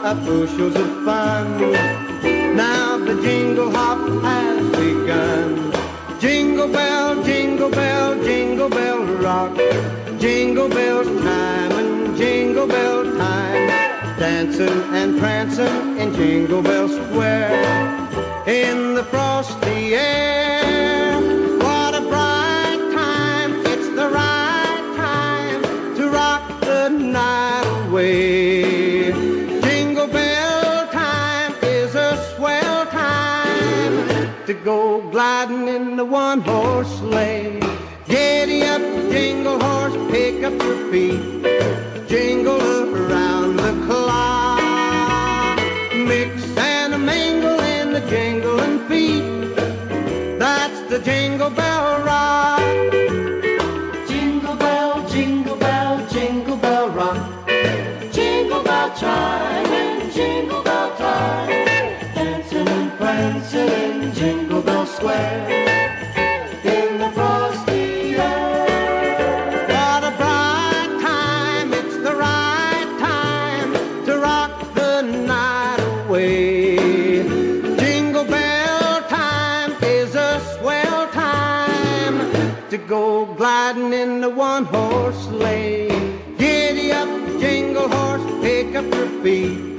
bushels of fun. Now the jingle hop has begun. Jingle bell, jingle bell, jingle bell rock. Jingle bells time and jingle bell time. Dancing and prancing in Jingle Bell Square. In the frosty air, what a bright time. It's the right time to rock the night away. Jingle bell time is a swell time to go gliding in the one-horse sleigh. Giddy up, jingle horse, pick up your feet. Jingle around the clock. Mix and a mingle in the jingling feet. That's the Jingle Bell Rock. Jingle bell, jingle bell, jingle bell rock. Jingle bell chime and jingle bell time. Dancing and prancing in Jingle Bell Square. In the frosty air. What a bright time, it's the right time to rock the night away. Jingle bell time is a swell time to go gliding in the one-horse sleigh. Giddy up, jingle horse, pick up your feet.